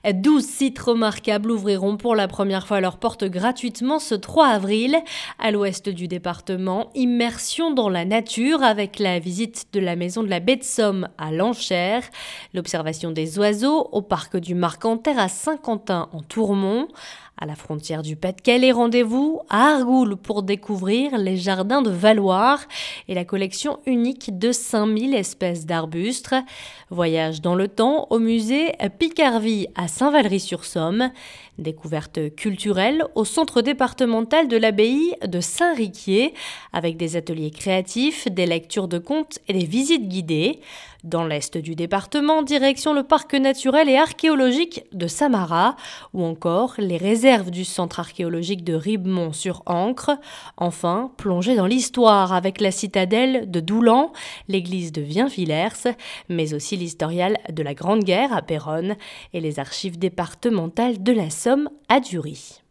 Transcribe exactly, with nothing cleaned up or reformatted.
douze sites remarquables ouvriront pour la première fois leurs portes gratuitement ce trois avril. À l'ouest du département, immersion dans la nature avec la visite de la maison de la baie de Somme à Lanchères, l'observation des oiseaux au parc du Marcanterre à Saint-Quentin en Tourmont. À la frontière du Pas-de-Calais, rendez-vous à Argoul pour découvrir les jardins de Valloire et la collection unique de cinq mille espèces d'arbustes. Voyage dans le temps au musée Picarvie à Saint-Valery-sur-Somme. Découverte culturelle au centre départemental de l'abbaye de Saint-Riquier avec des ateliers créatifs, des lectures de contes et des visites guidées. Dans l'est du département, direction le parc naturel et archéologique de Samara ou encore les réserves du centre archéologique de Ribemont-sur-Ancre. Enfin, plongée dans l'histoire avec la citadelle de Doulan, l'église de Vienvillers, mais aussi l'historial de la Grande Guerre à Péronne et les archives départementales de la Somme à Dury.